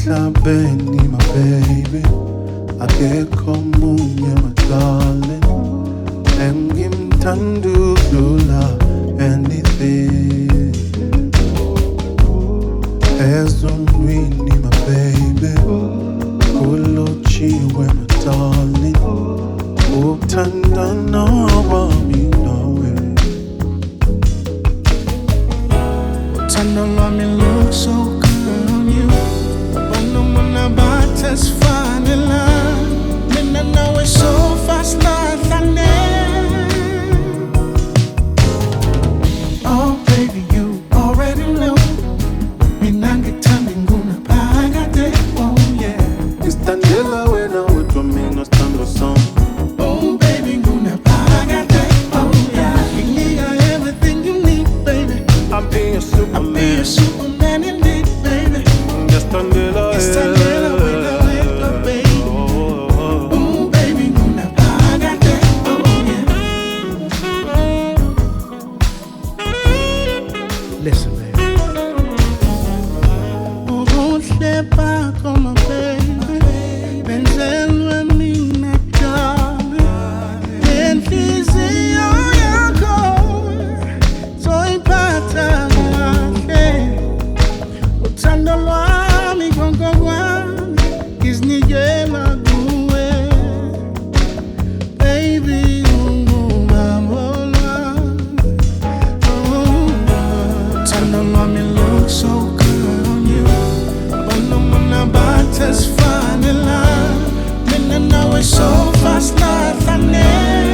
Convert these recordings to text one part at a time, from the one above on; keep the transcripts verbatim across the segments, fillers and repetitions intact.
emhlabeni my baby akekho omunye my darling engimthanda ukudlula anything ezonwini my baby kulotshiwe my darling ukuthandana kwami nawe uthando lwami look so good on you abanomona bathesifanela mina nawe so fast lahlane. Oh baby you already know mina ngithanda ngunaphakade. Oh yeah istandela wena wethu mina sithando song. Oh baby ngunaphakade. Oh yeah nginika everything you need baby. I'll be your superman. I'll be your superman indeed baby. Istandela Istandela wena wethu baby. Oh baby ngunaphakade. Oh yeah. Listen baby. Ubuhle bakho my baby benzelwe mina jalo enhliziyo yakho zoyiphatha kahle uthando lwami konke kwami ngizinikela kuwe baby ungumamo lwami. Uthando lwami look so good on you abanomona bathesifanela mina nawe so fast lahlane.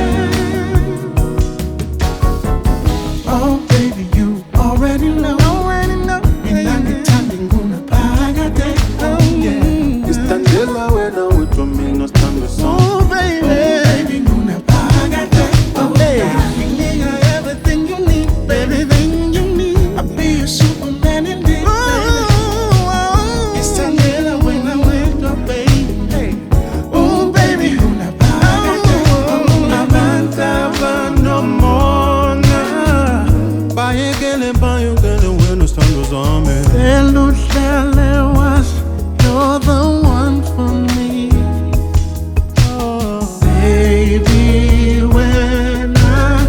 Oh baby you already know mina ngithanda ngunaphakade. Oh yeah istandela wena wethu mina sithando song. oh baby baby ngunaphakade. Oh yeah nginika everything you need baby everything you need. I'll be your superman indeed baby. Istandela wena wethu baby. Oh baby ngunaphakade. Abantu abanomona bayekele bayekele wena sithando sami. Eluhlele was you're the one for me. Oh baby wena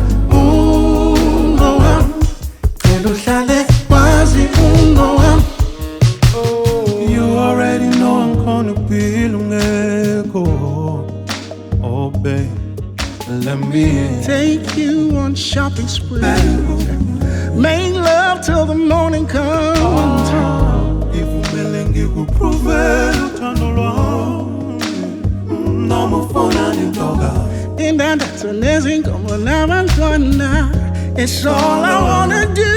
ungowami eluhlele wazi ungowami. You already know I'm gonna be lungeko. Oh babe, let me in. Take you on shopping spree. Make love till the morning comes. Ivumele ngikuprove uthando lwami. Nomufuna nintoka. Indandatho nezinkomo nabantwana. It's all I wanna do.